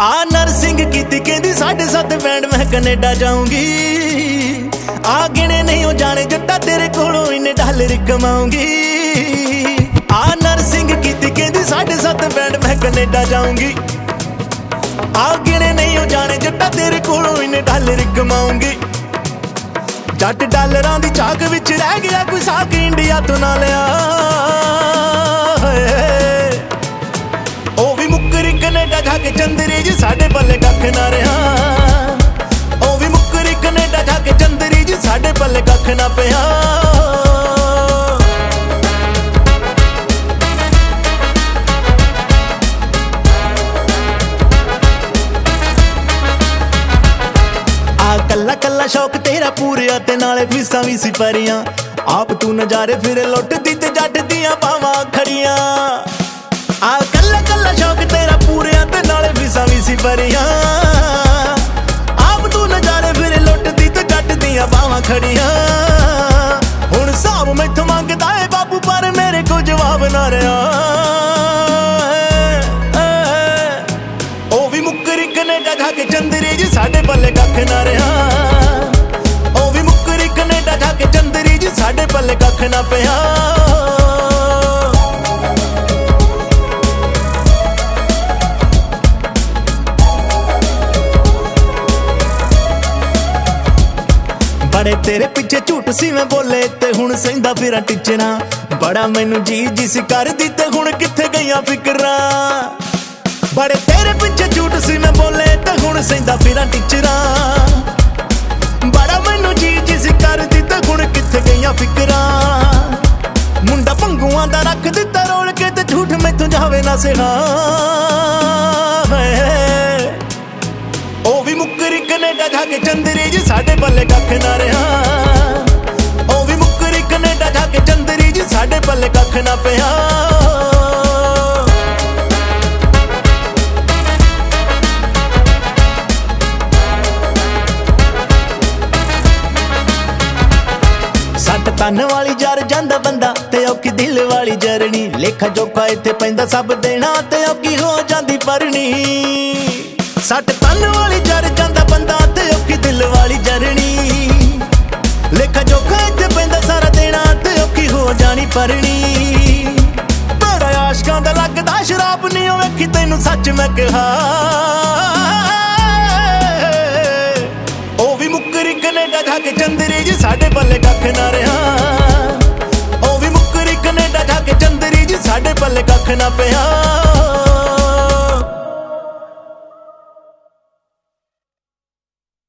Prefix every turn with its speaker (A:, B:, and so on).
A: ਆ ਨਰਸਿੰਗ ਕੀਤੀ ਕਹਿੰਦੀ 7.5 ਬੈਂਡ ਮੈਂ ਕੈਨੇਡਾ ਜਾਊਂਗੀ। ਆ ਗਿਣੇ ਨਹੀਂ ਉਹ ਜਾਣੇ ਜੱਟਾ ਤੇਰੇ ਕੋਲੋਂ ਇੰਨੇ ਡਾਲਰ ਕਮਾਉਂਗੀ। ਆ ਨਰਸਿੰਗ ਕੀਤੀ ਕਹਿੰਦੀ 7.5 ਬੈਂਡ ਮੈਂ ਕੈਨੇਡਾ ਜਾਊਂਗੀ। ਆ ਗਿਣੇ ਨਹੀਂ ਉਹ ਜਾਣੇ ਜੱਟਾ ਤੇਰੇ ਕੋਲੋਂ ਇੰਨੇ ਡਾਲਰ ਕਮਾਉਂਗੀ। ਜੱਟ ਡਾਲਰਾਂ ਦੀ ਝਾਕ ਵਿੱਚ ਰਹਿ ਗਿਆ ਕੋਈ ਸਾਕ ਇੰਡੀਆ ਤੋਂ ਨਾ ਲਿਆ। ਉਹ ਵੀ ਮੁੱਕਰੀ ਕੈਨੇਡਾ ਜਾ ਕੇ ਚੰਦਰੀ ਜੀ ਸਾਡੇ ਪੱਲੇ ਕੱਖ ਨਾ ਰਿਹਾ। ਉਹ ਵੀ ਮੁੱਕਰੀ ਕੈਨੇਡਾ ਜਾ ਕੇ ਚੰਦਰੀ ਜੀ ਸਾਡੇ ਪੱਲੇ ਕੱਖ ਨਾ ਪਿਆ। ਕੱਲਾ ਕੱਲਾ ਸ਼ੌਕ ਤੇਰਾ ਪੂਰਿਆ ਤੇ ਨਾਲੇ ਫੀਸਾਂ ਵੀ ਸੀ ਭਰੀਆਂ। ਆਪ ਤੂੰ ਨਜ਼ਾਰੇ ਫਿਰ ਲੁੱਟਦੀ ਤੇ ਜੱਟ ਦੀਆਂ ਬਾਵਾਂ ਖੜੀਆਂ। ਆ ਕੱਲਾ ਕੱਲਾ ਸ਼ੌਕ ਤੇਰਾ ਪੂਰਿਆ ਤੇ ਨਾਲੇ ਫੀਸਾਂ ਵੀ ਸੀ ਭਰੀਆਂ। ਆਪ ਤੂੰ ਨਜ਼ਾਰੇ ਫਿਰ ਲੁੱਟਦੀ ਤੇ ਜੱਟ ਦੀਆਂ ਬਾਵਾਂ ਖੜੀਆਂ। ਹੁਣ ਹਿਸਾਬ ਮੈਥੋਂ ਮੰਗਦਾ ਏ ਬਾਬੂ ਪਰ ਮੇਰੇ ਕੋਲ ਜਵਾਬ ਨਾ ਰਿਹਾ। ਉਹ ਵੀ ਮੁੱਕਰੀ ਕੈਨੇਡਾ ਜਾ ਕੇ ਚੰਦਰੀ ਜੀ ਸਾਡੇ ਪੱਲੇ ਕੱਖ ਨਾ ਰਿਹਾ। ਉਹ ਵੀ ਮੁੱਕਰੀ ਕੈਨੇਡਾ ਜਾ ਕੇ ਚੰਦਰੀ ਜੀ ਸਾਡੇ ਪੱਲੇ ਕੱਖ ਨਾ ਪਿਆ। ਬੜੇ ਤੇਰੇ ਪਿੱਛੇ ਝੂਠ ਸੀ ਮੈਂ ਬੋਲੇ ਤੇ ਹੁਣ ਸਹਿੰਦਾ ਫਿਰਾਂ ਟਿਚਰਾਂ। ਬੜਾ ਮੈਨੂੰ ਜੀ ਸੀ ਕਰਦੀ ਤੇ ਹੁਣ ਕਿੱਥੇ ਗਈਆਂ ਫਿਕਰਾਂ। ਬੜੇ ਤੇਰੇ ਪਿੱਛੇ ਝੂਠ ਸੀ ਮੈਂ ਬੋਲੇ ਤੇ ਹੁਣ ਸਹਿੰਦਾ ਫਿਰਾਂ ਟਿਚਰਾਂ। ਬੜਾ ਮੈਨੂੰ ਜੀ ਸੀ ਕਰਦੀ ਤੇ ਹੁਣ ਕਿੱਥੇ ਗਈਆਂ ਫਿਕਰਾਂ। ਮੁੰਡਾ ਭੰਗੂਆਂ ਦਾ ਰੱਖ ਦਿੱਤਾ ਰੋਲ ਕੇ ਤੇ ਝੂਠ ਮੈਥੋਂ ਜਾਵੇ ਨਾ ਸਿਹਾ। ਉਹ ਵੀ ਮੁੱਕਰੀ ਕੈਨੇਡਾ ਜਾ ਕੇ ਚੰਦਰੀ ਜੀ ਸਾਡੇ ਪੱਲੇ ਕੱਖ ਨਾ ਰਿਹਾ। ਉਹ ਵੀ ਮੁੱਕਰੀ ਕੈਨੇਡਾ ਜਾ ਕੇ ਚੰਦਰੀ ਜੀ ਸਾਡੇ ਪੱਲੇ ਕੱਖ ਨਾ ਪਿਆ। ਸੱਟ ਤਨ ਵਾਲੀ ਜਰ ਜਾਂਦਾ ਬੰਦਾ ਤੇ ਔਖੀ ਦਿਲ ਵਾਲੀ ਜਰਨੀ। ਲੇਖਾ ਜੋਖਾ ਇੱਥੇ ਪੈਂਦਾ ਸਭ ਦੇਣਾ ਤੇ ਔਖੀ ਹੋ ਜਾਂਦੀ ਪਰਣੀ। ਸੱਟ ਤਨ ਵਾਲੀ ਜਰ ਜਾਂਦਾ ਬੰਦਾ ਤੇ ਔਖੀ ਦਿਲ ਵਾਲੀ ਜਰਨੀ। ਲੇਖਾ ਜੋਖਾ ਇੱਥੇ ਪੈਂਦਾ ਸਾਰਾ ਦੇਣਾ ਤੇ ਔਖੀ ਹੋ ਜਾਣੀ ਪਰਣੀ। ਬੜਾ ਆਸ਼ਕਾਂ ਦਾ ਲੱਗਦਾ ਸ਼ਰਾਬ ਨਹੀਂ ਉਹ ਵੇਖੀ ਤੈਨੂੰ ਸੱਚ ਮੈਂ ਕਿਹਾ। ਉਹ ਵੀ ਮੁੱਕਰੀ ਕੈਨੇਡਾ ਜਾ ਕੇ ਚੰਦਰੀ ਜੀ ਸਾਡੇ ਪੱਲੇ ਕੱਖ ਨਾ ਰਿਹਾ। ਉਹ ਵੀ ਮੁੱਕਰੀ ਕੈਨੇਡਾ ਜਾ ਕੇ ਚੰਦਰੀ ਜੀ ਸਾਡੇ ਪੱਲੇ ਕੱਖ ਨਾ ਪਿਆ।